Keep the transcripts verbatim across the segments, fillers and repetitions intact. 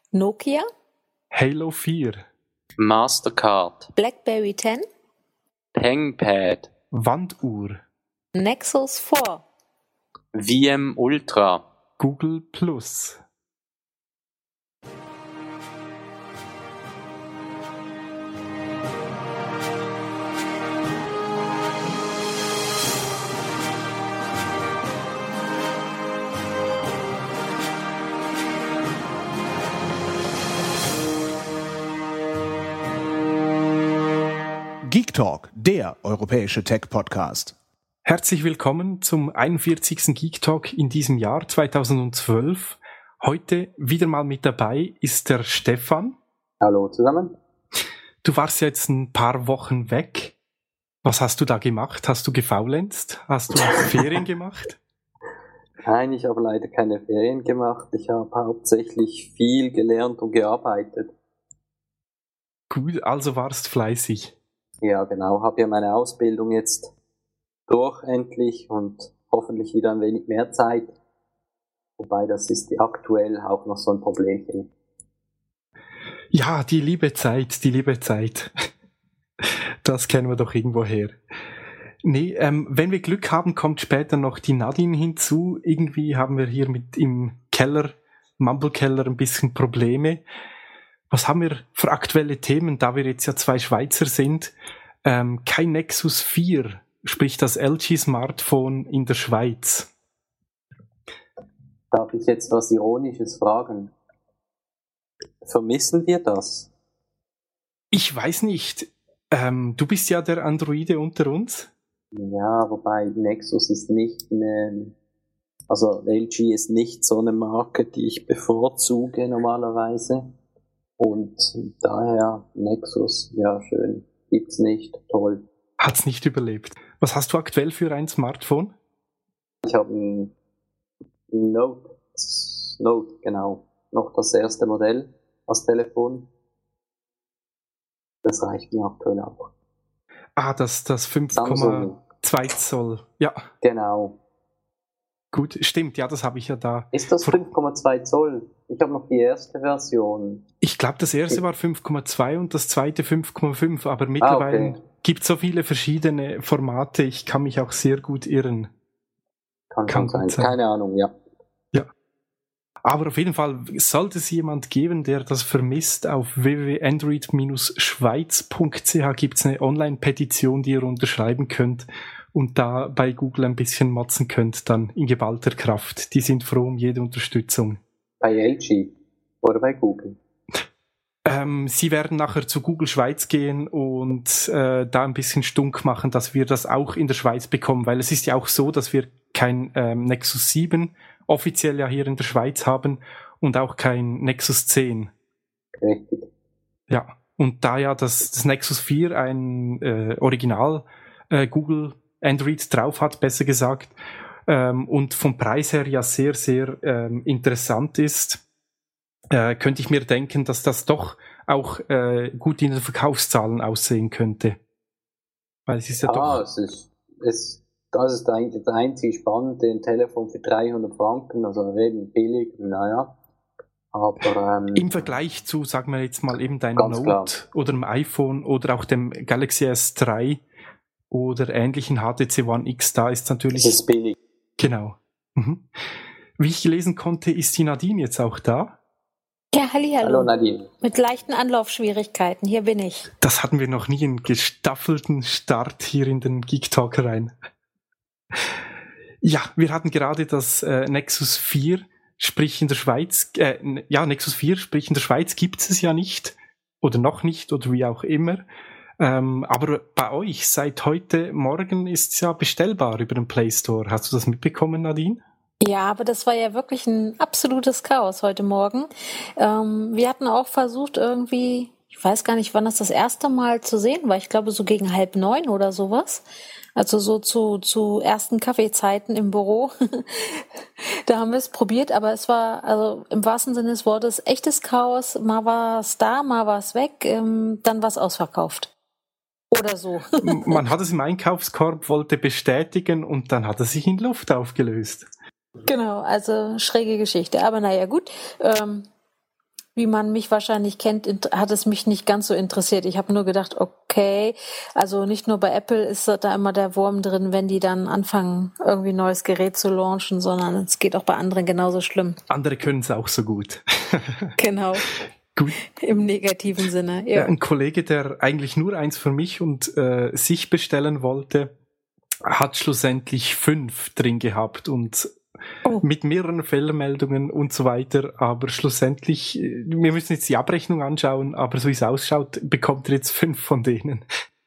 Nokia, Halo vier, Mastercard, BlackBerry zehn, ThinkPad, Wanduhr, Nexus vier, V M Ultra, Google Plus. Geek Talk, der europäische Tech-Podcast. Herzlich willkommen zum einundvierzigsten Geek Talk in diesem Jahr zweitausendzwölf. Heute wieder mal mit dabei ist der Stefan. Hallo zusammen. Du warst jetzt ein paar Wochen weg. Was hast du da gemacht? Hast du gefaulenzt? Hast du Ferien gemacht? Nein, ich habe leider keine Ferien gemacht. Ich habe hauptsächlich viel gelernt und gearbeitet. Gut, also warst fleißig. Ja, genau. Habe ja meine Ausbildung jetzt durch endlich und hoffentlich wieder ein wenig mehr Zeit. Wobei das ist aktuell auch noch so ein Problemchen. Ja, die liebe Zeit, die liebe Zeit. Das kennen wir doch irgendwo her. Nee, ähm, wenn wir Glück haben, kommt später noch die Nadine hinzu. Irgendwie haben wir hier mit im Keller, Mumble-Keller ein bisschen Probleme. Was haben wir für aktuelle Themen, da wir jetzt ja zwei Schweizer sind? Ähm, kein Nexus vier, sprich das L G-Smartphone in der Schweiz. Darf ich jetzt was Ironisches fragen? Vermissen wir das? Ich weiß nicht. Ähm, du bist ja der Androide unter uns. Ja, wobei Nexus ist nicht eine, also L G ist nicht so eine Marke, die ich bevorzuge normalerweise. Und daher Nexus, ja schön, gibt's nicht, toll. Hat's nicht überlebt. Was hast du aktuell für ein Smartphone? Ich habe ein Note, Note, genau, noch das erste Modell als Telefon. Das reicht mir aktuell auch. Ah, das, das fünf Komma zwei Zoll. Ja. Genau. Gut, stimmt, ja, das habe ich ja da. Ist das fünf Komma zwei Zoll? Ich habe noch die erste Version. Ich glaube, das erste war fünf Komma zwei und das zweite fünf Komma fünf, aber mittlerweile ah, okay. Gibt es so viele verschiedene Formate, ich kann mich auch sehr gut irren. Kann, kann sein. sein, keine Ahnung, ja. Ja. Aber auf jeden Fall sollte es jemand geben, der das vermisst, auf w w w punkt android schweiz punkt c h gibt es eine Online-Petition, die ihr unterschreiben könnt und da bei Google ein bisschen motzen könnt, dann in geballter Kraft. Die sind froh um jede Unterstützung. Bei L G oder bei Google? Ähm, sie werden nachher zu Google Schweiz gehen und äh, da ein bisschen stunk machen, dass wir das auch in der Schweiz bekommen, weil es ist ja auch so, dass wir kein ähm, Nexus sieben offiziell ja hier in der Schweiz haben und auch kein Nexus zehn. Richtig. Ja, und da ja das, das Nexus vier ein äh, Original äh, Google Android drauf hat, besser gesagt, ähm, und vom Preis her ja sehr, sehr ähm, interessant ist, äh, könnte ich mir denken, dass das doch auch äh, gut in den Verkaufszahlen aussehen könnte. Weil es ist ja, ja doch... Es ist, es, das ist eigentlich das einzige Spannende, ein Telefon für dreihundert Franken, also eben billig, naja. Aber, ähm, im Vergleich zu, sagen wir jetzt mal, eben deinem Note klar. Oder dem iPhone oder auch dem Galaxy S drei oder ähnlichen H T C One X, da ist natürlich... Es ist billig. Genau. Mhm. Wie ich gelesen konnte, ist die Nadine jetzt auch da. Ja, hallihallo. Hallo Nadine. Mit leichten Anlaufschwierigkeiten, hier bin ich. Das hatten wir noch nie, einen gestaffelten Start hier in den Geek Talk rein. Ja, wir hatten gerade das äh, Nexus vier, sprich in der Schweiz, äh, ja, Nexus vier, sprich in der Schweiz gibt es ja nicht, oder noch nicht, oder wie auch immer. Ähm, aber bei euch, seit heute Morgen ist es ja bestellbar über den Play Store. Hast du das mitbekommen, Nadine? Ja, aber das war ja wirklich ein absolutes Chaos heute Morgen. Ähm, wir hatten auch versucht irgendwie, ich weiß gar nicht, wann das das erste Mal zu sehen war. Ich glaube so gegen halb neun oder sowas. Also so zu zu ersten Kaffeezeiten im Büro. Da haben wir es probiert, aber es war also im wahrsten Sinne des Wortes echtes Chaos. Mal war es da, mal war es weg, ähm, dann war es ausverkauft. Oder so. Man hat es im Einkaufskorb, wollte bestätigen und dann hat es sich in Luft aufgelöst. Genau, also schräge Geschichte. Aber naja, gut. Ähm, wie man mich wahrscheinlich kennt, hat es mich nicht ganz so interessiert. Ich habe nur gedacht, okay, also nicht nur bei Apple ist da immer der Wurm drin, wenn die dann anfangen, irgendwie ein neues Gerät zu launchen, sondern es geht auch bei anderen genauso schlimm. Andere können es auch so gut. Genau. Gut. Im negativen Sinne, ja. Ein Kollege, der eigentlich nur eins für mich und äh, sich bestellen wollte, hat schlussendlich fünf drin gehabt und oh. mit mehreren Fehlermeldungen und so weiter, aber schlussendlich, wir müssen jetzt die Abrechnung anschauen, aber so wie es ausschaut, bekommt er jetzt fünf von denen.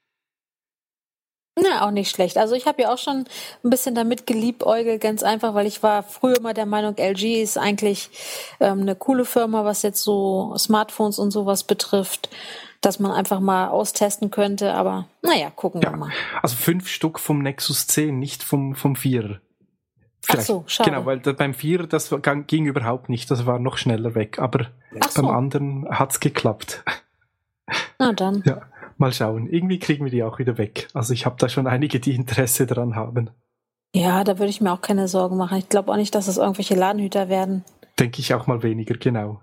Na, auch nicht schlecht. Also ich habe ja auch schon ein bisschen damit geliebäugelt, ganz einfach, weil ich war früher immer der Meinung, L G ist eigentlich ähm, eine coole Firma, was jetzt so Smartphones und sowas betrifft, dass man einfach mal austesten könnte, aber naja, gucken ja, wir mal. Also fünf Stück vom Nexus zehn, nicht vom, vom Vierer. Vielleicht. Ach so, schade. Genau, weil da, beim Vierer, das ging überhaupt nicht, das war noch schneller weg, aber Ach beim so. anderen hat's geklappt. Na dann. Ja. Mal schauen. Irgendwie kriegen wir die auch wieder weg. Also ich habe da schon einige, die Interesse dran haben. Ja, da würde ich mir auch keine Sorgen machen. Ich glaube auch nicht, dass es irgendwelche Ladenhüter werden. Denke ich auch mal weniger, genau.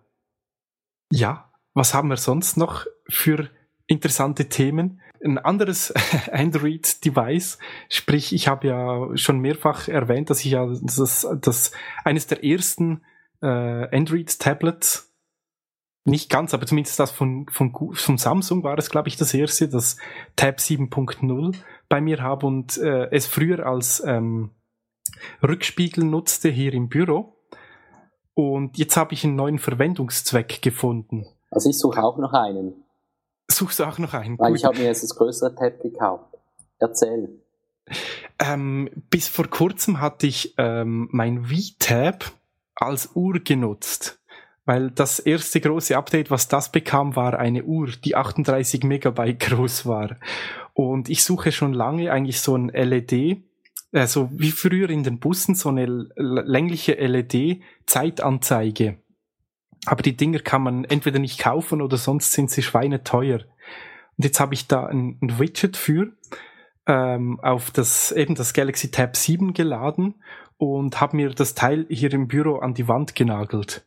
Ja, was haben wir sonst noch für interessante Themen? Ein anderes Android-Device, sprich, ich habe ja schon mehrfach erwähnt, dass ich ja das, das eines der ersten äh, Android-Tablets, nicht ganz, aber zumindest das von, von, von Samsung war es, glaube ich, das erste, das Tab sieben Punkt null bei mir habe und äh, es früher als ähm, Rückspiegel nutzte hier im Büro. Und jetzt habe ich einen neuen Verwendungszweck gefunden. Also ich suche auch noch einen. Suchst du auch noch einen? Weil Gut. Ich habe mir jetzt das größere Tab gekauft. Erzähl. Ähm, bis vor kurzem hatte ich ähm, mein V-Tab als Uhr genutzt. Weil das erste große Update, was das bekam, war eine Uhr, die achtunddreißig Megabyte groß war. Und ich suche schon lange eigentlich so ein L E D, also wie früher in den Bussen, so eine längliche L E D-Zeitanzeige. Aber die Dinger kann man entweder nicht kaufen oder sonst sind sie schweineteuer. Und jetzt habe ich da ein, ein Widget für, ähm, auf das eben das Galaxy Tab sieben geladen und habe mir das Teil hier im Büro an die Wand genagelt.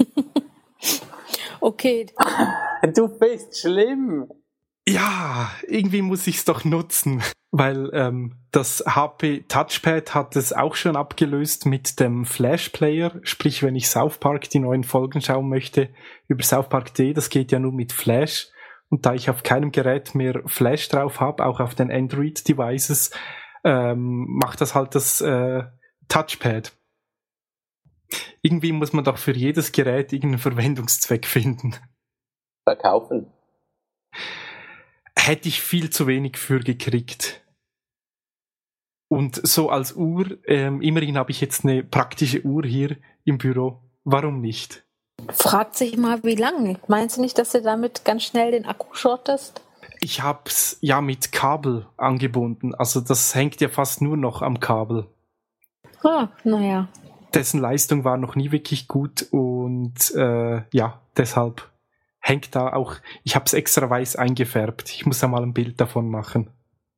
Okay. Du bist schlimm. Ja, irgendwie muss ich es doch nutzen, weil ähm, das H P Touchpad hat es auch schon abgelöst mit dem Flash Player, sprich wenn ich South Park die neuen Folgen schauen möchte über South Park Punkt de, das geht ja nur mit Flash und da ich auf keinem Gerät mehr Flash drauf habe, auch auf den Android-Devices, ähm, macht das halt das äh, Touchpad. Irgendwie muss man doch für jedes Gerät irgendeinen Verwendungszweck finden. Verkaufen. Hätte ich viel zu wenig für gekriegt. Und so als Uhr, ähm, immerhin habe ich jetzt eine praktische Uhr hier im Büro. Warum nicht? Fragt sich mal, wie lange. Meinst du nicht, dass du damit ganz schnell den Akku shortest? Ich habe es ja mit Kabel angebunden. Also das hängt ja fast nur noch am Kabel. Ah, naja. Dessen Leistung war noch nie wirklich gut und äh, ja, deshalb hängt da auch, ich habe es extra weiß eingefärbt. Ich muss da mal ein Bild davon machen.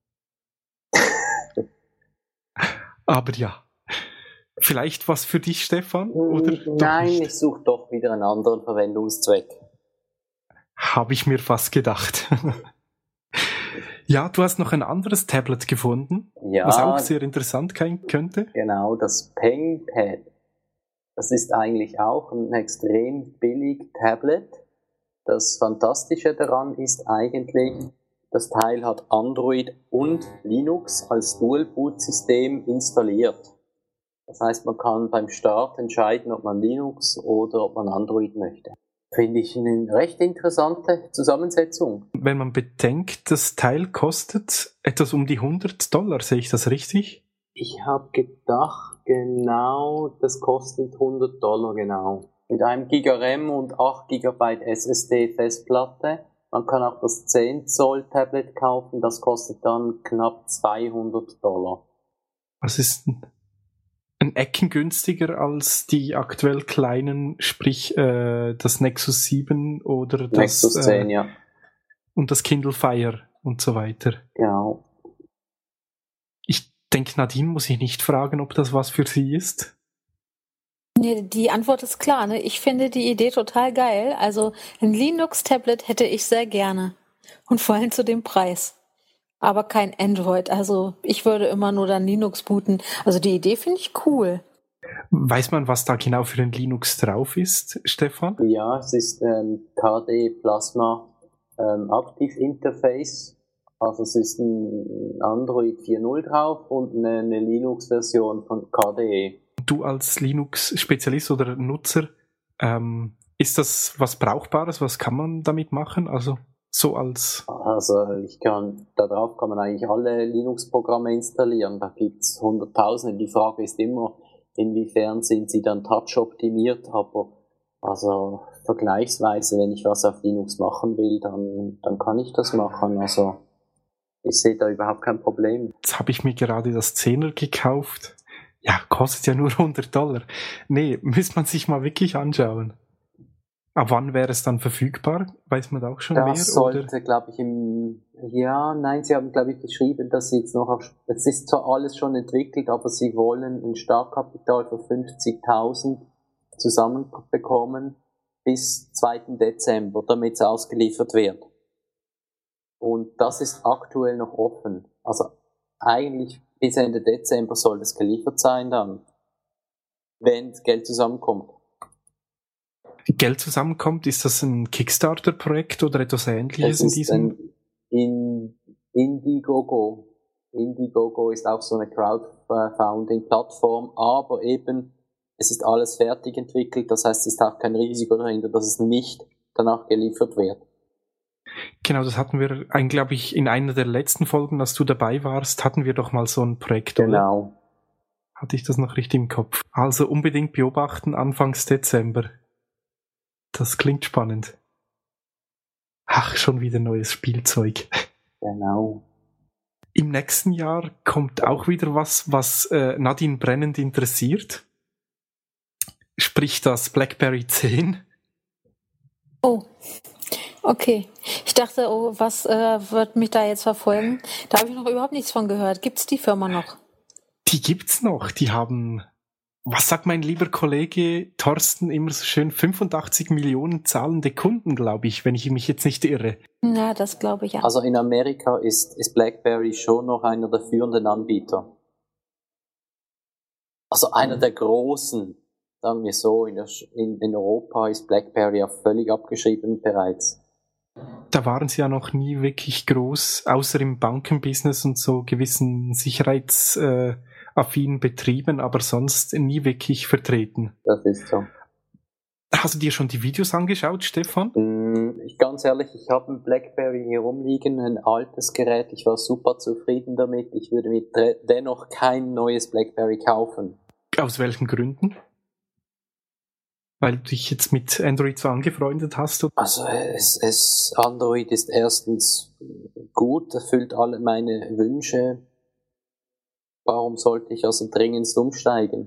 Aber ja, vielleicht was für dich, Stefan? Oder Nein, nicht? Ich suche doch wieder einen anderen Verwendungszweck. Habe ich mir fast gedacht. Ja, du hast noch ein anderes Tablet gefunden, ja, was auch sehr interessant sein könnte. Genau, das PengPad. Das ist eigentlich auch ein extrem billig Tablet. Das Fantastische daran ist eigentlich, das Teil hat Android und Linux als Dual-Boot-System installiert. Das heißt, man kann beim Start entscheiden, ob man Linux oder ob man Android möchte. Finde ich eine recht interessante Zusammensetzung. Wenn man bedenkt, das Teil kostet etwas um die hundert Dollar, sehe ich das richtig? Ich habe gedacht, genau, das kostet hundert Dollar, genau. Mit einem Giga RAM und acht Gigabyte S S D Festplatte. Man kann auch das zehn Zoll Tablet kaufen, das kostet dann knapp zweihundert Dollar. Was ist ein, ein Ecken günstiger als die aktuell kleinen, sprich äh, das Nexus sieben oder das Nexus zehn, äh, ja. Und das Kindle Fire und so weiter. Genau. Ich denke, Nadine muss ich nicht fragen, ob das was für sie ist. Nee, die Antwort ist klar. Ne? Ich finde die Idee total geil. Also ein Linux-Tablet hätte ich sehr gerne. Und vor allem zu dem Preis. Aber kein Android. Also ich würde immer nur dann Linux booten. Also die Idee finde ich cool. Weiß man, was da genau für ein Linux drauf ist, Stefan? Ja, es ist ähm, K D Plasma ähm, Active Interface. Also es ist ein Android vier Punkt null drauf und eine, eine Linux-Version von K D E. Du als Linux-Spezialist oder Nutzer, ähm, ist das was Brauchbares? Was kann man damit machen? Also so als... Also ich kann, da drauf kann man eigentlich alle Linux-Programme installieren. Da gibt's hunderttausende. Die Frage ist immer, inwiefern sind sie dann touch-optimiert, aber also vergleichsweise, wenn ich was auf Linux machen will, dann, dann kann ich das machen. Also ich sehe da überhaupt kein Problem. Jetzt habe ich mir gerade das Zehner gekauft. Ja, kostet ja nur hundert Dollar. Nee, müsste man sich mal wirklich anschauen. Ab wann wäre es dann verfügbar? Weiß man da auch schon das mehr? Das sollte, glaube ich, im... Ja, nein, sie haben, glaube ich, geschrieben, dass sie jetzt noch auf... Es ist zwar alles schon entwickelt, aber sie wollen ein Startkapital für fünfzigtausend zusammenbekommen bis zweiten Dezember, damit es ausgeliefert wird. Und das ist aktuell noch offen. Also eigentlich bis Ende Dezember soll es geliefert sein dann, wenn Geld zusammenkommt. Geld zusammenkommt, ist das ein Kickstarter-Projekt oder etwas Ähnliches in diesem? Es ist ein in Indiegogo. Indiegogo ist auch so eine Crowdfunding-Plattform, aber eben, es ist alles fertig entwickelt, das heißt, es ist auch kein Risiko dahinter, dass es nicht danach geliefert wird. Genau, das hatten wir, glaube ich, in einer der letzten Folgen, als du dabei warst, hatten wir doch mal so ein Projekt, oder? Genau. Hatte ich das noch richtig im Kopf? Also unbedingt beobachten, Anfangs Dezember. Das klingt spannend. Ach, schon wieder neues Spielzeug. Genau. Im nächsten Jahr kommt auch wieder was, was äh, Nadine brennend interessiert. Sprich das BlackBerry zehn. Oh, okay. Ich dachte, oh, was äh, wird mich da jetzt verfolgen? Da habe ich noch überhaupt nichts von gehört. Gibt's die Firma noch? Die gibt's noch. Die haben, was sagt mein lieber Kollege Thorsten immer so schön, fünfundachtzig Millionen zahlende Kunden, glaube ich, wenn ich mich jetzt nicht irre. Na, das glaube ich ja. Also in Amerika ist, ist BlackBerry schon noch einer der führenden Anbieter. Also einer der großen, sagen wir so, in, der, in, in Europa ist BlackBerry ja völlig abgeschrieben bereits. Da waren sie ja noch nie wirklich groß, außer im Bankenbusiness und so gewissen sicherheitsaffinen Betrieben, aber sonst nie wirklich vertreten. Das ist so. Hast du dir schon die Videos angeschaut, Stefan? Mm, ich, ganz ehrlich, ich habe ein BlackBerry hier rumliegen, ein altes Gerät. Ich war super zufrieden damit. Ich würde mir dennoch kein neues BlackBerry kaufen. Aus welchen Gründen? Weil du dich jetzt mit Android so angefreundet hast? Oder? Also es, es, Android ist erstens gut, erfüllt alle meine Wünsche. Warum sollte ich also dringend umsteigen?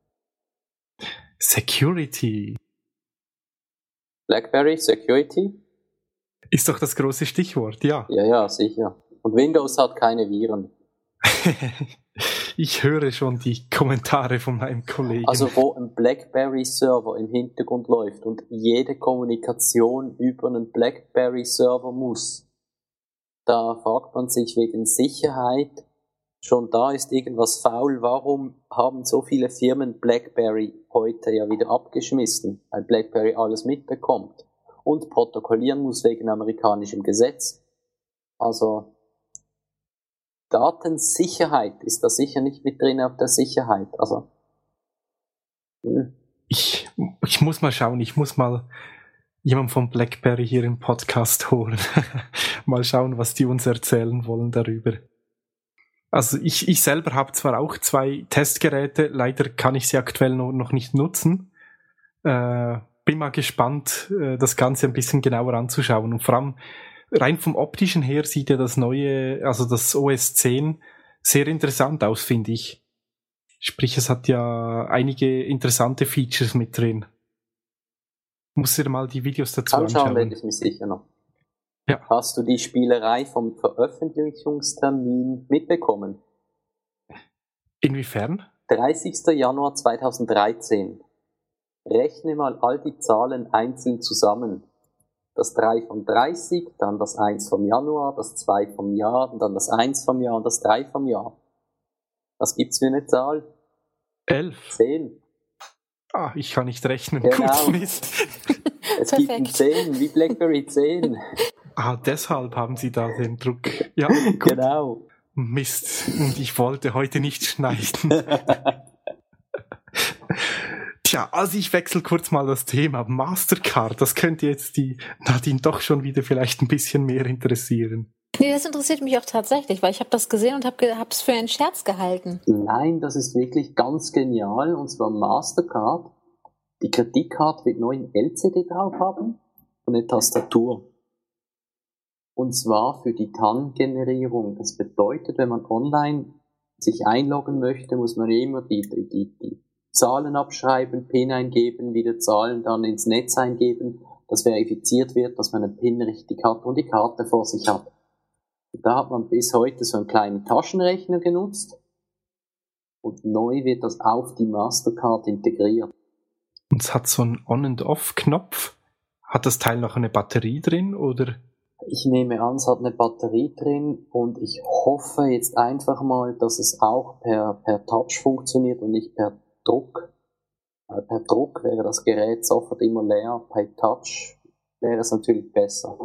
Security. BlackBerry, Security? Ist doch das große Stichwort, ja. Ja, ja, sicher. Und Windows hat keine Viren. Ich höre schon die Kommentare von meinem Kollegen. Also wo ein BlackBerry-Server im Hintergrund läuft und jede Kommunikation über einen BlackBerry-Server muss, da fragt man sich wegen Sicherheit, schon da ist irgendwas faul. Warum haben so viele Firmen BlackBerry heute ja wieder abgeschmissen, weil BlackBerry alles mitbekommt und protokollieren muss wegen amerikanischem Gesetz? Also Datensicherheit ist da sicher nicht mit drin auf der Sicherheit. Also hm. ich, ich muss mal schauen, ich muss mal jemand von BlackBerry hier im Podcast holen. Mal schauen, was die uns erzählen wollen darüber. Also ich, ich selber habe zwar auch zwei Testgeräte, leider kann ich sie aktuell noch, noch nicht nutzen. Äh, bin mal gespannt, äh, das Ganze ein bisschen genauer anzuschauen. Und vor allem rein vom optischen her sieht ja das neue, also das O S zehn, sehr interessant aus, finde ich. Sprich, es hat ja einige interessante Features mit drin. Muss dir mal die Videos dazu anschauen. anschauen. Werde ich mich sicher noch. Ja. Hast du die Spielerei vom Veröffentlichungstermin mitbekommen? Inwiefern? dreißigster Januar zweitausenddreizehn. Rechne mal all die Zahlen einzeln zusammen. Das drei vom dreißig, dann das eins vom Januar, das zwei vom Jahr, und dann das eins vom Jahr und das drei vom Jahr. Was gibt's für eine Zahl? Elf. zehn. Ah, ich kann nicht rechnen. Genau. Gut, Mist. Es gibt ein zehn, wie BlackBerry zehn. Ah, deshalb haben Sie da den Druck. Ja, gut. Genau. Mist. Und ich wollte heute nicht schneiden. Tja, also ich wechsle kurz mal das Thema. Mastercard, das könnte jetzt die Nadine doch schon wieder vielleicht ein bisschen mehr interessieren. Nee, das interessiert mich auch tatsächlich, weil ich habe das gesehen und habe es für einen Scherz gehalten. Nein, das ist wirklich ganz genial. Und zwar Mastercard. Die Kreditkarte wird neu ein L C D drauf haben und eine Tastatur. Und zwar für die T A N-Generierung. Das bedeutet, wenn man online sich einloggen möchte, muss man immer die, die, die, die Zahlen abschreiben, PIN eingeben, wieder Zahlen dann ins Netz eingeben, dass verifiziert wird, dass man einen PIN richtig hat und die Karte vor sich hat. Und da hat man bis heute so einen kleinen Taschenrechner genutzt und neu wird das auf die Mastercard integriert. Und es hat so einen On- und Off-Knopf. Hat das Teil noch eine Batterie drin, oder? Ich nehme an, es hat eine Batterie drin und ich hoffe jetzt einfach mal, dass es auch per, per Touch funktioniert und nicht per Druck. Weil per Druck wäre das Gerät sofort immer leer, per Touch wäre es natürlich besser.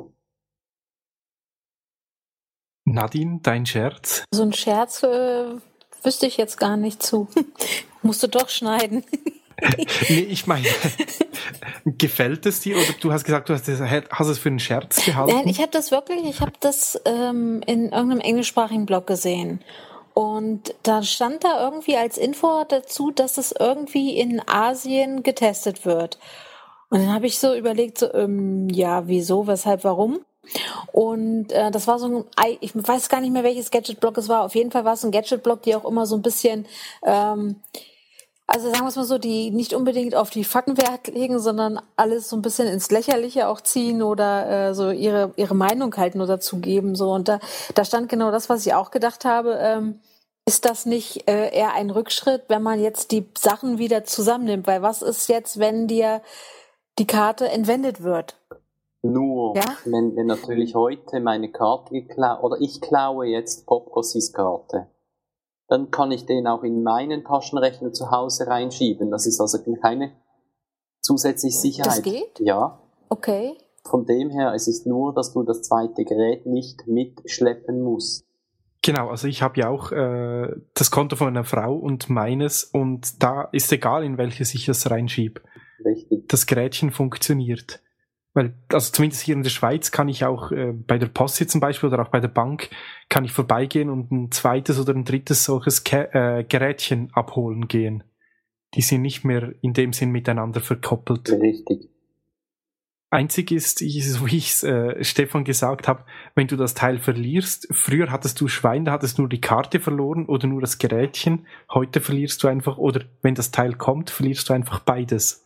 Nadine, dein Scherz? So ein Scherz äh, wüsste ich jetzt gar nicht zu. Musst du doch schneiden. Nee, ich meine, gefällt es dir, oder du hast gesagt, du hast es, hast es für einen Scherz gehalten? Nein, ich habe das wirklich, ich habe das ähm, in irgendeinem englischsprachigen Blog gesehen. Und da stand da irgendwie als Info dazu, dass es irgendwie in Asien getestet wird. Und dann habe ich so überlegt, so, ähm, ja, wieso, weshalb, warum? Und äh, das war so ein, ich weiß gar nicht mehr, welches Gadget-Blog es war. Auf jeden Fall war es ein Gadget-Blog, die auch immer so ein bisschen, ähm, also sagen wir es mal so, die nicht unbedingt auf die Fakten Wert legen, sondern alles so ein bisschen ins Lächerliche auch ziehen oder äh, so ihre ihre Meinung halt nur dazu geben. So. Und da, da stand genau das, was ich auch gedacht habe. Ähm, ist das nicht äh, eher ein Rückschritt, wenn man jetzt die Sachen wieder zusammennimmt? Weil was ist jetzt, wenn dir die Karte entwendet wird? Nur, ja? wenn, wenn natürlich heute meine Karte geklaut, oder ich klaue jetzt Popcossis Karte, dann kann ich den auch in meinen Taschenrechner zu Hause reinschieben. Das ist also keine zusätzliche Sicherheit. Das geht? Ja. Okay. Von dem her, es ist nur, dass du das zweite Gerät nicht mitschleppen musst. Genau, also ich habe ja auch äh, das Konto von einer Frau und meines, und da ist egal, in welches ich es reinschiebe. Richtig. Das Gerätchen funktioniert. Weil, also zumindest hier in der Schweiz kann ich auch äh, bei der Post zum Beispiel oder auch bei der Bank kann ich vorbeigehen und ein zweites oder ein drittes solches Ke- äh, Gerätchen abholen gehen. Die sind nicht mehr in dem Sinn miteinander verkoppelt. Richtig. Einzig ist, so wie ich es äh, Stefan gesagt habe, wenn du das Teil verlierst, früher hattest du Schwein, da hattest du nur die Karte verloren oder nur das Gerätchen, heute verlierst du einfach, oder wenn das Teil kommt, verlierst du einfach beides.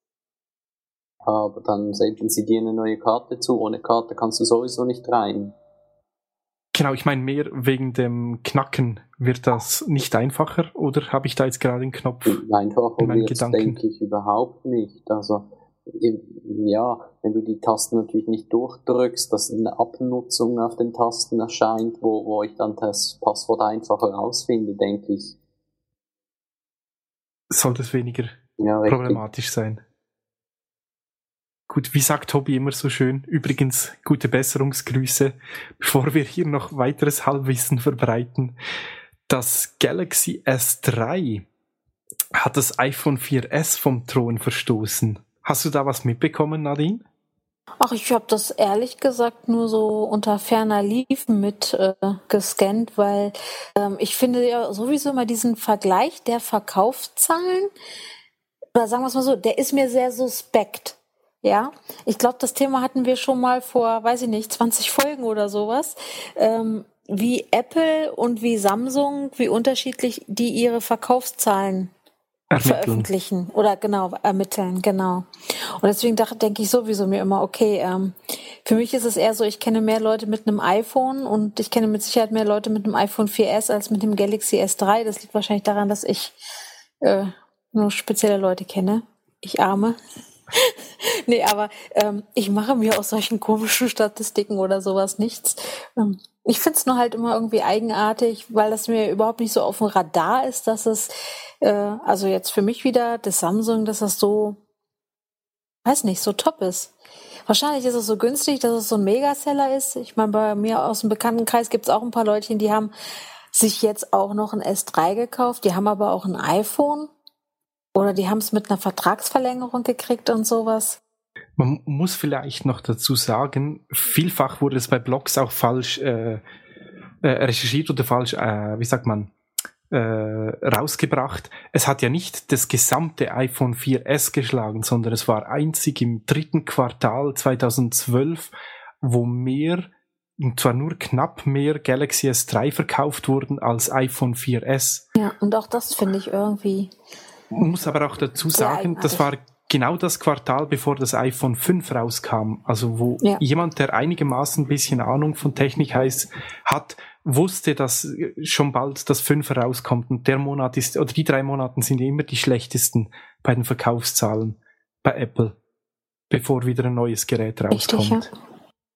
Aber dann senden sie dir eine neue Karte zu, ohne Karte kannst du sowieso nicht rein. Genau, ich meine mehr wegen dem Knacken. Wird das nicht einfacher, oder habe ich da jetzt gerade den Knopf Einfacher in meinen wird es, Gedanken? denke ich, überhaupt nicht. Also, ja, wenn du die Tasten natürlich nicht durchdrückst, dass eine Abnutzung auf den Tasten erscheint, wo, wo ich dann das Passwort einfacher rausfinde, denke ich. Sollte es weniger Ja, richtig. problematisch sein. Gut, wie sagt Tobi immer so schön, übrigens gute Besserungsgrüße, bevor wir hier noch weiteres Halbwissen verbreiten. Das Galaxy S drei hat das iPhone vier S vom Thron verstoßen. Hast du da was mitbekommen, Nadine? Ach, ich habe das ehrlich gesagt nur so unter ferner Liefen mit äh, gescannt, weil ähm, ich finde ja sowieso immer diesen Vergleich der Verkaufszahlen, oder sagen wir es mal so, der ist mir sehr suspekt. Ja, ich glaube, das Thema hatten wir schon mal vor, weiß ich nicht, zwanzig Folgen oder sowas, ähm, wie Apple und wie Samsung, wie unterschiedlich die ihre Verkaufszahlen Ermitteln. veröffentlichen oder genau ermitteln, genau. Und deswegen denke ich sowieso mir immer, okay, ähm, für mich ist es eher so, ich kenne mehr Leute mit einem iPhone und ich kenne mit Sicherheit mehr Leute mit einem iPhone vier S als mit dem Galaxy S drei. Das liegt wahrscheinlich daran, dass ich äh, nur spezielle Leute kenne. ich Arme. Nee, aber ähm, ich mache mir aus solchen komischen Statistiken oder sowas nichts. Ähm, ich finde es nur halt immer irgendwie eigenartig, weil das mir überhaupt nicht so auf dem Radar ist, dass es, äh, also jetzt für mich wieder, das Samsung, dass das so, weiß nicht, so top ist. Wahrscheinlich ist es so günstig, dass es so ein Megaseller ist. Ich meine, bei mir aus dem Bekanntenkreis gibt es auch ein paar Leute, die haben sich jetzt auch noch ein S drei gekauft, die haben aber auch ein iPhone oder die haben es mit einer Vertragsverlängerung gekriegt und sowas. Man muss vielleicht noch dazu sagen, vielfach wurde es bei Blogs auch falsch äh, äh, recherchiert oder falsch, äh, wie sagt man, äh, rausgebracht. Es hat ja nicht das gesamte iPhone vier S geschlagen, sondern es war einzig im dritten Quartal zweitausendzwölf, wo mehr, und zwar nur knapp mehr Galaxy S drei verkauft wurden als iPhone vier S. Ja, und auch das finde ich irgendwie... Man muss aber auch dazu sagen, das war genau das Quartal, bevor das iPhone fünf rauskam. Also wo ja. jemand, der einigermaßen ein bisschen Ahnung von Technik heißt, hat, wusste, dass schon bald das fünf rauskommt. Und der Monat ist, oder die drei Monate sind immer die schlechtesten bei den Verkaufszahlen bei Apple, bevor wieder ein neues Gerät rauskommt. Richtig, ja.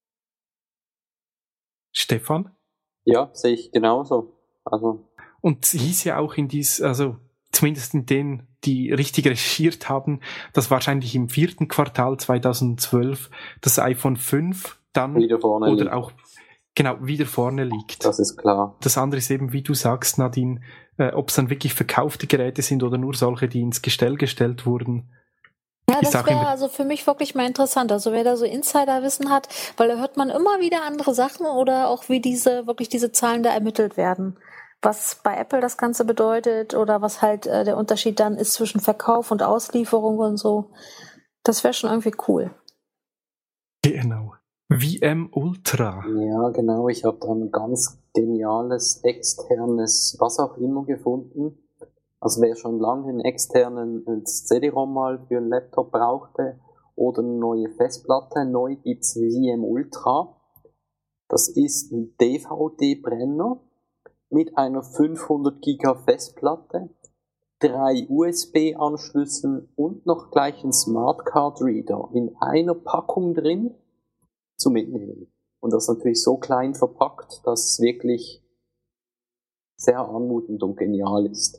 Stefan? Ja, sehe ich genauso. Also. Und es hieß ja auch in dies, also zumindest in denen, die richtig recherchiert haben, dass wahrscheinlich im vierten Quartal zweitausendzwölf das iPhone fünf dann wieder vorne oder liegt. auch genau wieder vorne liegt. Das ist klar. Das andere ist eben, wie du sagst, Nadine, äh, ob es dann wirklich verkaufte Geräte sind oder nur solche, die ins Gestell gestellt wurden. Ja, das wäre also für mich wirklich mal interessant. Also wer da so Insiderwissen hat, weil da hört man immer wieder andere Sachen oder auch wie diese wirklich diese Zahlen da ermittelt werden. Was bei Apple das Ganze bedeutet oder was halt äh, der Unterschied dann ist zwischen Verkauf und Auslieferung und so. Das wäre schon irgendwie cool. Genau. V M Ultra. Ja, genau. Ich habe da ein ganz geniales, externes, was auch immer gefunden. Also wer schon lange einen externen C D-ROM mal für einen Laptop brauchte oder eine neue Festplatte, neu gibt's V M Ultra. Das ist ein D V D-Brenner mit einer fünfhundert Giga Festplatte, drei U S B-Anschlüssen und noch gleich ein Smart Card Reader in einer Packung drin zum Mitnehmen. Und das natürlich so klein verpackt, dass es wirklich sehr anmutend und genial ist.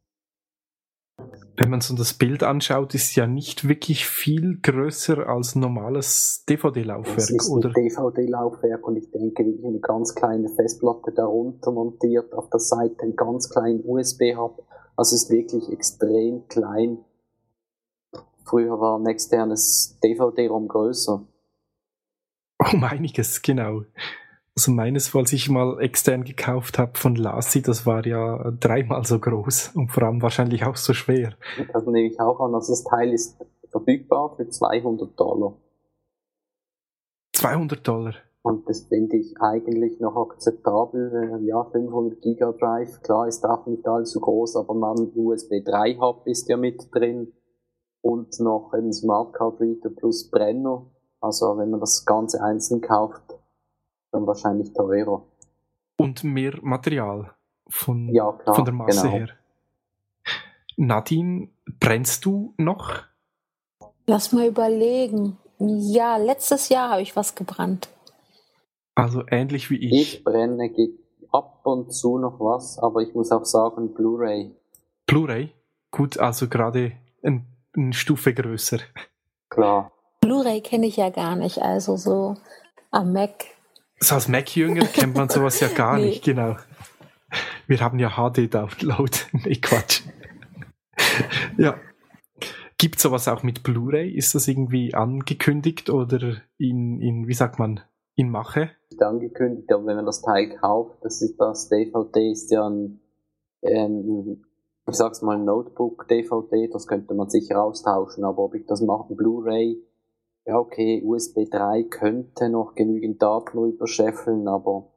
Wenn man so das Bild anschaut, ist ja nicht wirklich viel größer als ein normales D V D-Laufwerk, es ist oder? Ein D V D-Laufwerk und ich denke, wie eine ganz kleine Festplatte darunter montiert, auf der Seite einen ganz kleinen U S B-Hub. Also es ist wirklich extrem klein. Früher war ein externes D V D-ROM größer. Um einiges, genau. Also meines, was ich mal extern gekauft habe von Lassi, das war ja dreimal so groß und vor allem wahrscheinlich auch so schwer. Das nehme ich auch an. Also das Teil ist verfügbar für zweihundert Dollar. zweihundert Dollar? Und das finde ich eigentlich noch akzeptabel. Ja, fünfhundert Giga Drive, klar, ist auch nicht allzu groß, aber man U S B drei Hub ist ja mit drin und noch ein Smart Card Reader plus Brenner. Also wenn man das Ganze einzeln kauft, dann wahrscheinlich teurer. Und mehr Material von, ja, klar, von der Masse genau. her. Nadine, brennst du noch? Lass mal überlegen. Ja, letztes Jahr habe ich was gebrannt. Also ähnlich wie ich. Ich brenne ab und zu noch was, aber ich muss auch sagen, Blu-ray. Blu-ray? Gut, also gerade ein, eine Stufe größer. Klar. Blu-ray kenne ich ja gar nicht, also so am Mac. So als Mac-Jünger kennt man sowas ja gar nee. nicht, genau. Wir haben ja H D-Download. Nee, Quatsch. Ja. Gibt sowas auch mit Blu-ray? Ist das irgendwie angekündigt oder in, in wie sagt man, in Mache? Nicht angekündigt, aber wenn man das Teil kauft, das ist das D V D ist ja ein, ein ich sag's mal, ein Notebook-D V D, das könnte man sicher austauschen, aber ob ich das mache, Blu-ray, ja okay, U S B drei könnte noch genügend Daten rüberscheffeln, aber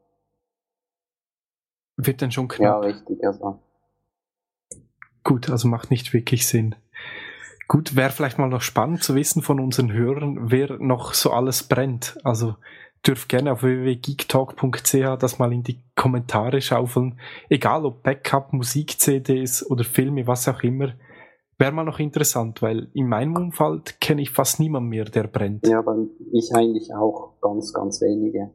wird dann schon knapp. Ja, richtig, also. Gut, also macht nicht wirklich Sinn. Gut, wäre vielleicht mal noch spannend zu wissen von unseren Hörern, wer noch so alles brennt. Also dürft gerne auf w w w punkt geektalk punkt c h das mal in die Kommentare schaufeln. Egal ob Backup, Musik-C Ds oder Filme, was auch immer. Wäre mal noch interessant, weil in meinem Umfeld kenne ich fast niemanden mehr, der brennt. Ja, aber ich eigentlich auch ganz, ganz wenige.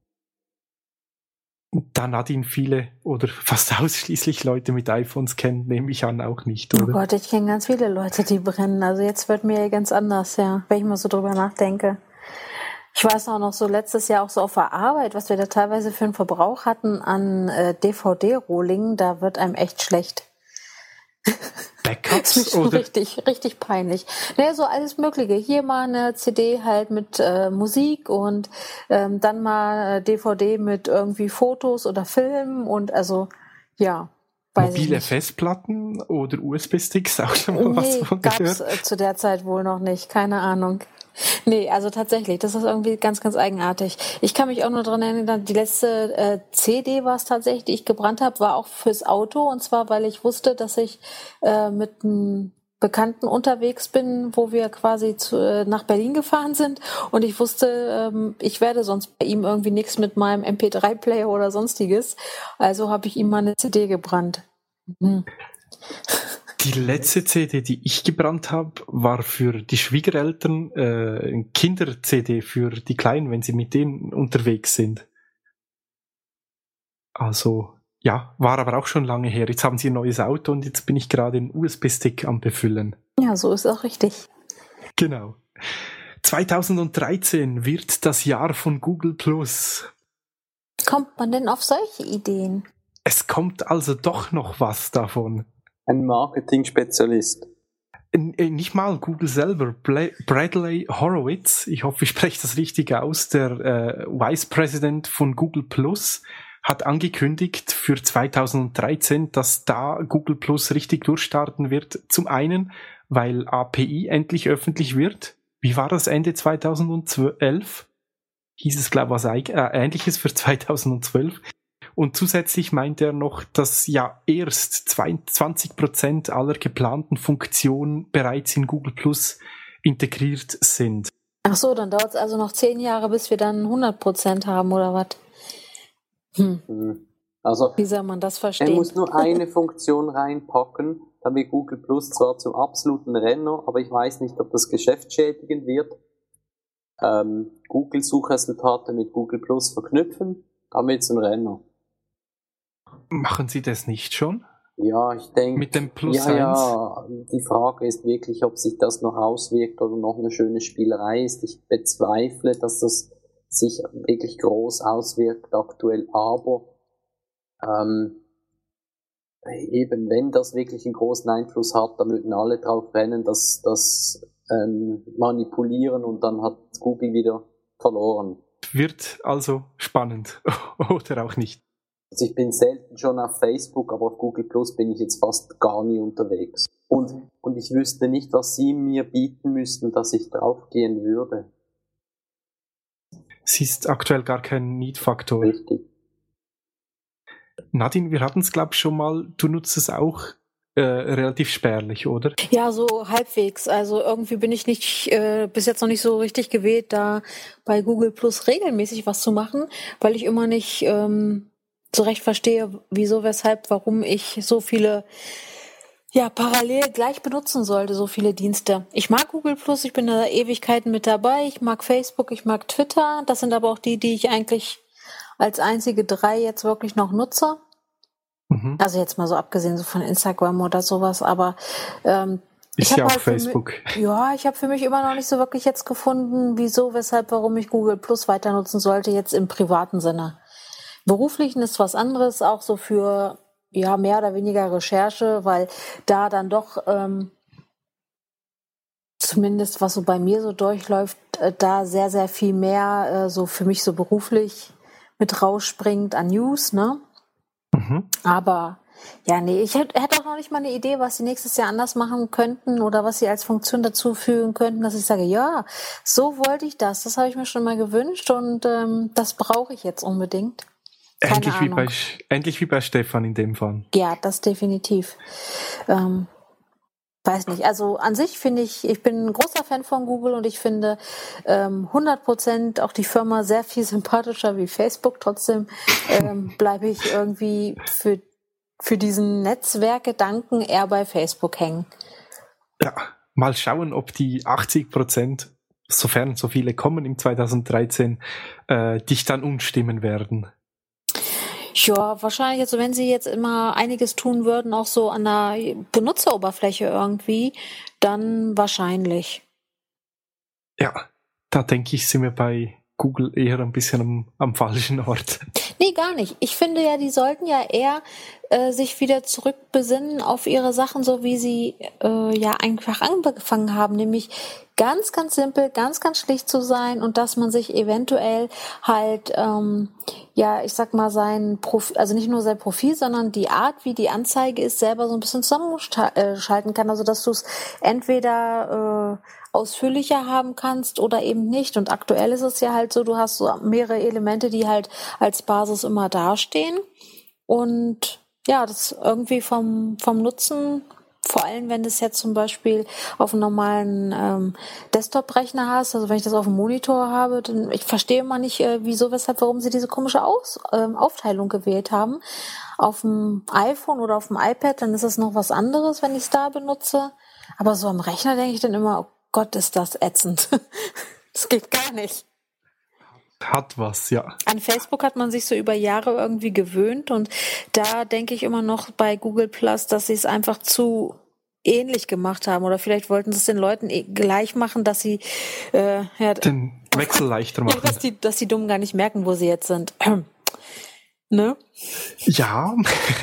Da Nadine viele oder fast ausschließlich Leute mit iPhones kennt, nehme ich an, auch nicht, oder? Oh Gott, ich kenne ganz viele Leute, die brennen. Also jetzt wird mir ganz anders, ja, wenn ich mal so drüber nachdenke. Ich weiß auch noch so letztes Jahr auch so auf der Arbeit, was wir da teilweise für einen Verbrauch hatten an äh, D V D-Rohlingen, da wird einem echt schlecht. Backups Das ist schon oder? richtig, richtig peinlich. Naja, so alles Mögliche. Hier mal eine C D halt mit äh, Musik und ähm, dann mal äh, D V D mit irgendwie Fotos oder Filmen und also, ja, weiß ich Mobile nicht. Festplatten oder U S B-Sticks, auch schon mal was Nee, von gab's gehört? äh, zu der Zeit wohl noch nicht. Keine Ahnung. Nee, also tatsächlich, das ist irgendwie ganz, ganz eigenartig. Ich kann mich auch nur dran erinnern, die letzte äh, C D war es tatsächlich, die ich gebrannt habe, war auch fürs Auto. Und zwar, weil ich wusste, dass ich äh, mit einem Bekannten unterwegs bin, wo wir quasi zu, äh, nach Berlin gefahren sind. Und ich wusste, ähm, ich werde sonst bei ihm irgendwie nichts mit meinem M P drei Player oder sonstiges. Also habe ich ihm mal eine C D gebrannt. Mhm. Die letzte C D, die ich gebrannt habe, war für die Schwiegereltern äh, ein Kinder-C D für die Kleinen, wenn sie mit denen unterwegs sind. Also, ja, war aber auch schon lange her. Jetzt haben sie ein neues Auto und jetzt bin ich gerade einen U S B-Stick am Befüllen. Ja, so ist auch richtig. Genau. zweitausenddreizehn wird das Jahr von Google Plus. Kommt man denn auf solche Ideen? Es kommt also doch noch was davon. Ein Marketing-Spezialist. Äh, Nicht mal Google selber. Bla- Bradley Horowitz, ich hoffe, ich spreche das richtig aus, der äh, Vice President von Google Plus, hat angekündigt für zweitausenddreizehn, dass da Google Plus richtig durchstarten wird. Zum einen, weil A P I endlich öffentlich wird. Wie war das Ende zweitausendelf? Hieß es, glaube ich, was äh, Ähnliches für zweitausendzwölf. Und zusätzlich meint er noch, dass ja erst zwanzig Prozent aller geplanten Funktionen bereits in Google Plus integriert sind. Ach so, dann dauert es also noch zehn Jahre, bis wir dann hundert Prozent haben, oder was? Hm. Hm. Also, Wie soll man das er verstehen? muss nur eine Funktion reinpacken, damit Google Plus zwar zum absoluten Renner, aber ich weiß nicht, ob das geschäftsschädigend wird. Ähm, Google-Suchresultate mit Google Plus verknüpfen, damit zum Renner. Machen Sie das nicht schon? Ja, ich denke, Mit dem Plus ja, eins? ja, die Frage ist wirklich, ob sich das noch auswirkt oder noch eine schöne Spielerei ist. Ich bezweifle, dass das sich wirklich groß auswirkt aktuell, aber ähm, eben, wenn das wirklich einen großen Einfluss hat, dann würden alle drauf rennen, dass das ähm, manipulieren und dann hat Google wieder verloren. Wird also spannend. Oder auch nicht. Also ich bin selten schon auf Facebook, aber auf Google Plus bin ich jetzt fast gar nie unterwegs. Und, und ich wüsste nicht, was sie mir bieten müssten, dass ich draufgehen würde. Es ist aktuell gar kein Need-Faktor. Richtig. Nadine, wir hatten es, glaube ich, schon mal. Du nutzt es auch äh, relativ spärlich, oder? Ja, so halbwegs. Also irgendwie bin ich nicht äh, bis jetzt noch nicht so richtig gewählt, da bei Google Plus regelmäßig was zu machen, weil ich immer nicht ähm, so recht verstehe, wieso, weshalb, warum ich so viele ja parallel gleich benutzen sollte, so viele Dienste. Ich mag Google Plus, ich bin da Ewigkeiten mit dabei, ich mag Facebook, ich mag Twitter. Das sind aber auch die, die ich eigentlich als einzige drei jetzt wirklich noch nutze. Mhm. Also jetzt mal so abgesehen so von Instagram oder sowas, aber ähm, Ist ich ja habe auch halt für Facebook. mich, ja, ich habe für mich immer noch nicht so wirklich jetzt gefunden, wieso, weshalb, warum ich Google Plus weiter nutzen sollte, jetzt im privaten Sinne. Beruflichen ist was anderes, auch so für ja mehr oder weniger Recherche, weil da dann doch ähm, zumindest was so bei mir so durchläuft, äh, da sehr, sehr viel mehr äh, so für mich so beruflich mit rausspringt an News, ne? Mhm. Aber ja, nee, ich hätte hätt auch noch nicht mal eine Idee, was sie nächstes Jahr anders machen könnten oder was sie als Funktion dazu fügen könnten, dass ich sage, ja, so wollte ich das, das habe ich mir schon mal gewünscht und ähm, das brauche ich jetzt unbedingt. Keine Ähnlich wie, Ahnung. bei, ähnlich wie bei Stefan in dem Fall. Ja, das definitiv. Ähm, weiß nicht, also an sich finde ich, ich bin ein großer Fan von Google und ich finde ähm, hundert Prozent auch die Firma sehr viel sympathischer wie Facebook. Trotzdem ähm, bleibe ich irgendwie für, für diesen Netzwerkgedanken eher bei Facebook hängen. Ja, mal schauen, ob die achtzig Prozent, sofern so viele kommen im zwanzig dreizehn, äh, dich dann umstimmen werden. Ja, wahrscheinlich, also wenn sie jetzt immer einiges tun würden, auch so an der Benutzeroberfläche irgendwie, dann wahrscheinlich. Ja, da denke ich, sind wir bei Google eher ein bisschen am, am falschen Ort. Nee, gar nicht. Ich finde ja, die sollten ja eher äh, sich wieder zurückbesinnen auf ihre Sachen, so wie sie äh, ja einfach angefangen haben, nämlich ganz, ganz simpel, ganz, ganz schlicht zu sein und dass man sich eventuell halt, ähm, ja, ich sag mal, sein Profil, also nicht nur sein Profil, sondern die Art, wie die Anzeige ist, selber so ein bisschen zusammenschalten kann, also dass du es entweder äh, ausführlicher haben kannst oder eben nicht. Und aktuell ist es ja halt so, du hast so mehrere Elemente, die halt als Basis immer dastehen. Und ja, das irgendwie vom, vom Nutzen, vor allem wenn du es jetzt zum Beispiel auf einem normalen ähm, Desktop-Rechner hast, also wenn ich das auf dem Monitor habe, dann ich verstehe immer nicht, äh, wieso, weshalb, warum sie diese komische Aus, ähm, Aufteilung gewählt haben. Auf dem iPhone oder auf dem iPad, dann ist es noch was anderes, wenn ich es da benutze. Aber so am Rechner denke ich dann immer, oh Gott, ist das ätzend. Das geht gar nicht. Hat was, ja. An Facebook hat man sich so über Jahre irgendwie gewöhnt und da denke ich immer noch bei Google Plus, dass sie es einfach zu ähnlich gemacht haben oder vielleicht wollten sie es den Leuten gleich machen, dass sie äh, ja, den Wechsel leichter machen. dass die, dass die Dummen gar nicht merken, wo sie jetzt sind. Ne? Ja.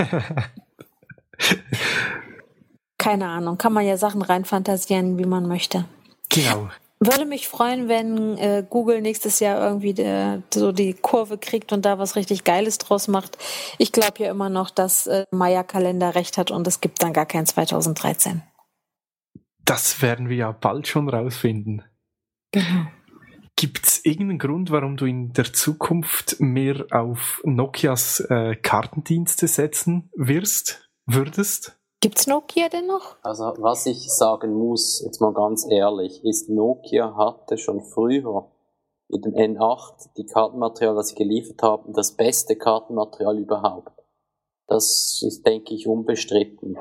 Keine Ahnung, kann man ja Sachen reinfantasieren, wie man möchte. Genau. Würde mich freuen, wenn äh, Google nächstes Jahr irgendwie de, so die Kurve kriegt und da was richtig Geiles draus macht. Ich glaube ja immer noch, dass äh, Maya-Kalender recht hat und es gibt dann gar kein zwanzig dreizehn. Das werden wir ja bald schon rausfinden. Genau. Gibt es irgendeinen Grund, warum du in der Zukunft mehr auf Nokias äh, Kartendienste setzen wirst, würdest? Gibt's Nokia denn noch? Also was ich sagen muss, jetzt mal ganz ehrlich, ist, Nokia hatte schon früher mit dem N acht die Kartenmaterial, das sie geliefert haben, das beste Kartenmaterial überhaupt. Das ist, denke ich, unbestritten.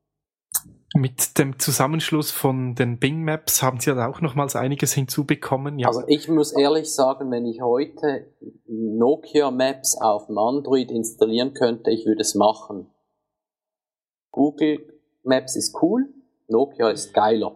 Mit dem Zusammenschluss von den Bing Maps haben sie ja auch nochmals einiges hinzubekommen. Ja. Also ich muss ehrlich sagen, wenn ich heute Nokia Maps auf dem Android installieren könnte, ich würde es machen. Google Maps ist cool, Nokia ist geiler.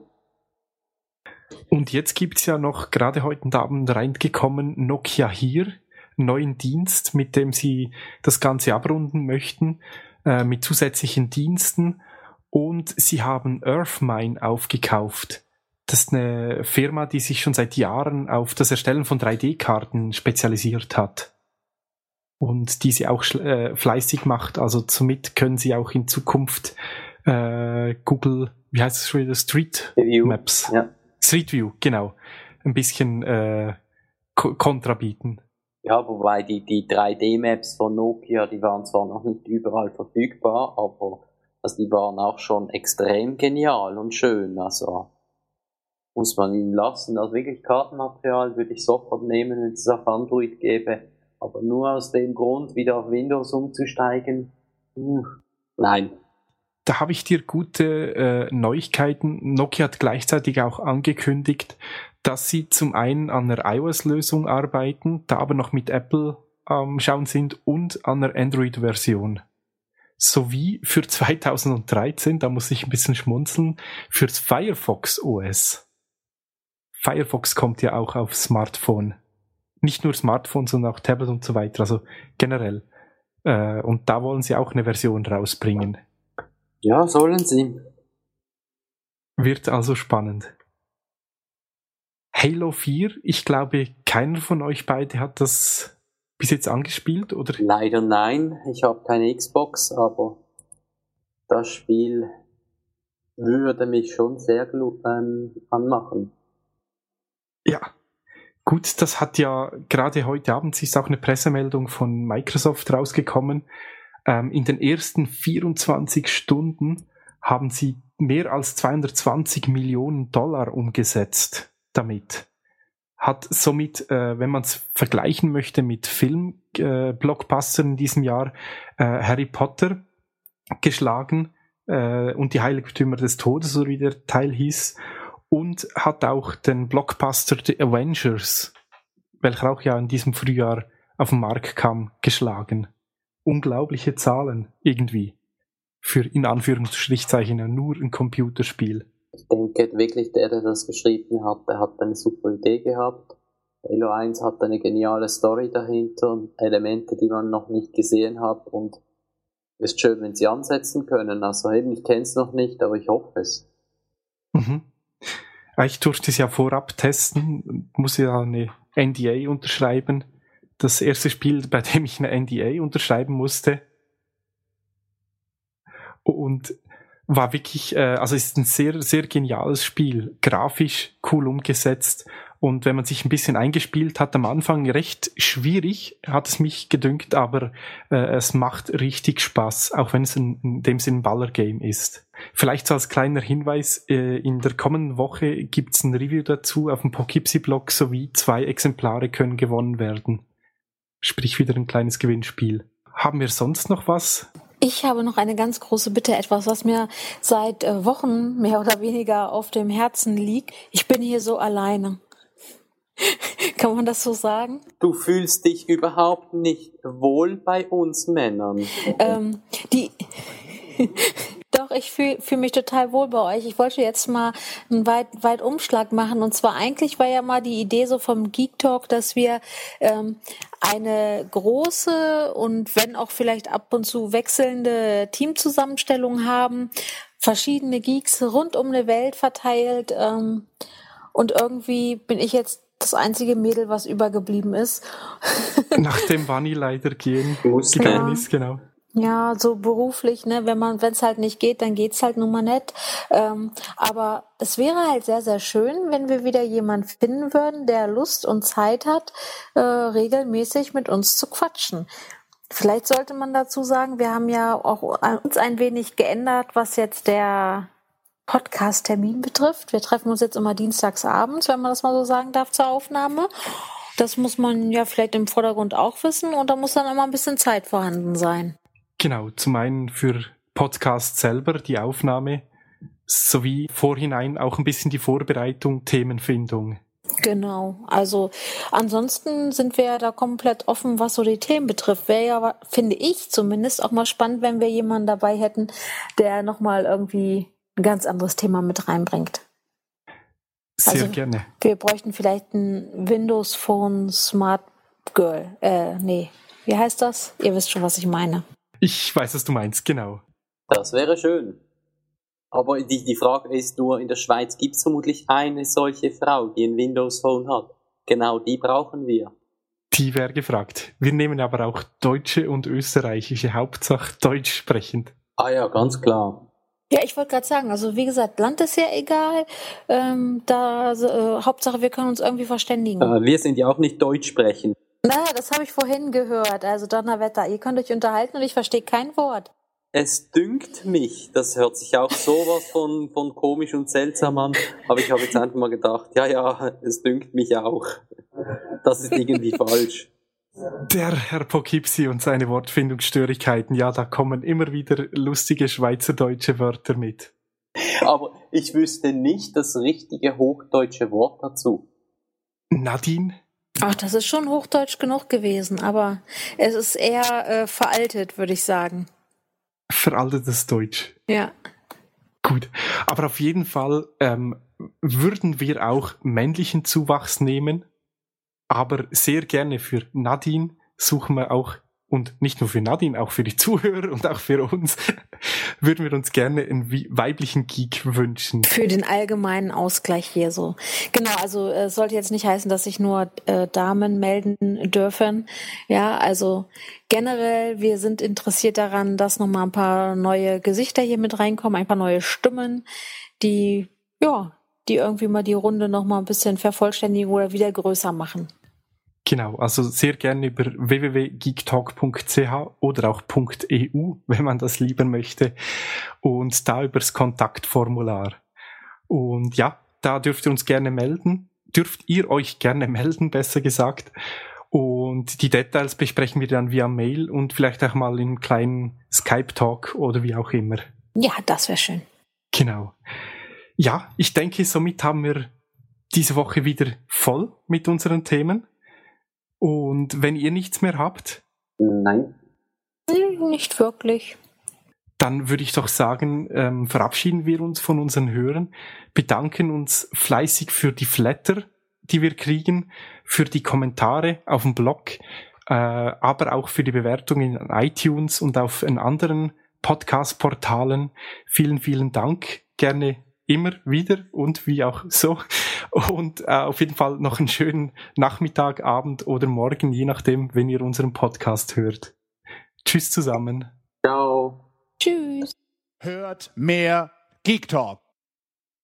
Und jetzt gibt's ja noch gerade heute Abend reingekommen Nokia hier, neuen Dienst, mit dem sie das Ganze abrunden möchten, äh, mit zusätzlichen Diensten. Und sie haben Earthmine aufgekauft. Das ist eine Firma, die sich schon seit Jahren auf das Erstellen von drei D-Karten spezialisiert hat. Und die sie auch äh, fleißig macht. Also somit können sie auch in Zukunft äh, Google, wie heißt es schon wieder, Street View. Maps. Ja. Street View, genau. Ein bisschen äh, ko- kontra bieten. Ja, wobei die, die drei D-Maps von Nokia, die waren zwar noch nicht überall verfügbar, aber also die waren auch schon extrem genial und schön. Also muss man ihnen lassen. Also wirklich Kartenmaterial würde ich sofort nehmen, wenn es auf Android gäbe. Aber nur aus dem Grund, wieder auf Windows umzusteigen, hm, nein. Da habe ich dir gute äh, Neuigkeiten. Nokia hat gleichzeitig auch angekündigt, dass sie zum einen an einer iOS-Lösung arbeiten, da aber noch mit Apple am Schauen sind und an einer Android-Version. Sowie für zwanzig dreizehn, da muss ich ein bisschen schmunzeln, fürs Firefox O S. Firefox kommt ja auch auf Smartphone. Nicht nur Smartphone, sondern auch Tablet und so weiter, also generell. Äh, und da wollen sie auch eine Version rausbringen. Ja, sollen sie. Wird also spannend. Halo vier, ich glaube, keiner von euch beide hat das bis jetzt angespielt, oder? Leider nein, ich habe keine Xbox, aber das Spiel würde mich schon sehr ähm, anmachen. Ja. Gut, das hat ja gerade heute Abend, ist auch eine Pressemeldung von Microsoft rausgekommen. Ähm, in den ersten vierundzwanzig Stunden haben sie mehr als zweihundertzwanzig Millionen Dollar umgesetzt damit. Hat somit, äh, wenn man es vergleichen möchte mit Film-Blockbustern äh, in diesem Jahr, äh, Harry Potter geschlagen, äh, und die Heiligtümer des Todes, so wie der Teil hieß, und hat auch den Blockbuster The Avengers, welcher auch ja in diesem Frühjahr auf den Markt kam, geschlagen. Unglaubliche Zahlen irgendwie für in Anführungsstrichzeichen nur ein Computerspiel. Ich denke wirklich, der, der das geschrieben hat, der hat eine super Idee gehabt. Halo eins hat eine geniale Story dahinter und Elemente, die man noch nicht gesehen hat, und es ist schön, wenn sie ansetzen können. Also eben, ich kenne es noch nicht, aber ich hoffe es. Mhm. Ich durfte es ja vorab testen, muss ja eine N D A unterschreiben. Das erste Spiel, bei dem ich eine N D A unterschreiben musste. Und war wirklich, äh, also es ist ein sehr, sehr geniales Spiel. Grafisch cool umgesetzt. Und wenn man sich ein bisschen eingespielt hat, am Anfang recht schwierig, hat es mich gedünkt, aber äh, es macht richtig Spaß, auch wenn es in, in dem Sinn ein Ballergame ist. Vielleicht so als kleiner Hinweis, äh, in der kommenden Woche gibt's ein Review dazu auf dem Poughkeepsie-Blog, sowie zwei Exemplare können gewonnen werden. Sprich wieder ein kleines Gewinnspiel. Haben wir sonst noch was? Ich habe noch eine ganz große Bitte, etwas, was mir seit äh, Wochen mehr oder weniger auf dem Herzen liegt. Ich bin hier so alleine. Kann man das so sagen? Du fühlst dich überhaupt nicht wohl bei uns Männern. Ähm, die... Doch, ich fühle fühl mich total wohl bei euch. Ich wollte jetzt mal einen weit, weit Umschlag machen. Und zwar eigentlich war ja mal die Idee so vom Geek Talk, dass wir ähm, eine große und wenn auch vielleicht ab und zu wechselnde Teamzusammenstellung haben, verschiedene Geeks rund um die Welt verteilt. Ähm, und irgendwie bin ich jetzt das einzige Mädel, was übergeblieben ist. Nachdem Vanni leider gehen Musste. gegangen ist, genau. Ja, so beruflich, ne, wenn man, wenn es halt nicht geht, dann geht's halt nun mal nicht. Ähm, aber es wäre halt sehr, sehr schön, wenn wir wieder jemanden finden würden, der Lust und Zeit hat, äh, regelmäßig mit uns zu quatschen. Vielleicht sollte man dazu sagen, wir haben ja auch uns ein wenig geändert, was jetzt der Podcast-Termin betrifft. Wir treffen uns jetzt immer dienstags abends, wenn man das mal so sagen darf, zur Aufnahme. Das muss man ja vielleicht im Vordergrund auch wissen, und da muss dann immer ein bisschen Zeit vorhanden sein. Genau, zum einen für Podcast selber, die Aufnahme, sowie vorhinein auch ein bisschen die Vorbereitung, Themenfindung. Genau, also ansonsten sind wir ja da komplett offen, was so die Themen betrifft. Wäre ja, finde ich zumindest, auch mal spannend, wenn wir jemanden dabei hätten, der nochmal irgendwie ein ganz anderes Thema mit reinbringt. Sehr also, gerne. Wir bräuchten vielleicht ein Windows Phone Smart Girl. Äh, nee, wie heißt das? Ihr wisst schon, was ich meine. Ich weiß, was du meinst, genau. Das wäre schön. Aber die, die Frage ist nur, in der Schweiz gibt es vermutlich eine solche Frau, die ein Windows Phone hat. Genau die brauchen wir. Die wäre gefragt. Wir nehmen aber auch deutsche und österreichische, Hauptsache deutsch sprechend. Ah ja, ganz klar. Ja, ich wollte gerade sagen, also wie gesagt, Land ist ja egal. Ähm, da äh, Hauptsache, wir können uns irgendwie verständigen. Äh, wir sind ja auch nicht deutsch sprechend. Na, das habe ich vorhin gehört. Also Donnerwetter, ihr könnt euch unterhalten und ich verstehe kein Wort. Es dünkt mich, das hört sich auch sowas von, von komisch und seltsam an, aber ich habe jetzt einfach mal gedacht, ja, ja, es dünkt mich auch. Das ist irgendwie falsch. Der Herr Poughkeepsie und seine Wortfindungsstörigkeiten, ja, da kommen immer wieder lustige schweizerdeutsche Wörter mit. Aber ich wüsste nicht das richtige hochdeutsche Wort dazu. Nadine? Ach, das ist schon hochdeutsch genug gewesen, aber es ist eher äh, veraltet, würde ich sagen. Veraltetes Deutsch. Ja. Gut, aber auf jeden Fall ähm, würden wir auch männlichen Zuwachs nehmen, aber sehr gerne für Nadine suchen wir auch, und nicht nur für Nadine, auch für die Zuhörer und auch für uns, würden wir uns gerne einen weiblichen Geek wünschen. Für den allgemeinen Ausgleich hier so. Genau, also es äh, sollte jetzt nicht heißen, dass sich nur äh, Damen melden dürfen. Ja, also generell, wir sind interessiert daran, dass nochmal ein paar neue Gesichter hier mit reinkommen, ein paar neue Stimmen, die, ja, die irgendwie mal die Runde nochmal ein bisschen vervollständigen oder wieder größer machen. Genau, also sehr gerne über w w w punkt geektalk punkt c h oder auch .eu, wenn man das lieber möchte, und da übers Kontaktformular. Und ja, da dürft ihr uns gerne melden, dürft ihr euch gerne melden, besser gesagt. Und die Details besprechen wir dann via Mail und vielleicht auch mal in einem kleinen Skype-Talk oder wie auch immer. Ja, das wäre schön. Genau. Ja, ich denke, somit haben wir diese Woche wieder voll mit unseren Themen. Und wenn ihr nichts mehr habt? Nein. Nicht wirklich. Dann würde ich doch sagen, ähm, verabschieden wir uns von unseren Hörern, bedanken uns fleißig für die Flatter, die wir kriegen, für die Kommentare auf dem Blog, äh, aber auch für die Bewertungen in iTunes und auf in anderen Podcast-Portalen. Vielen, vielen Dank. Gerne immer wieder und wie auch so. Und äh, auf jeden Fall noch einen schönen Nachmittag, Abend oder Morgen, je nachdem, wenn ihr unseren Podcast hört. Tschüss zusammen. Ciao. Tschüss. Hört mehr Geek Talk.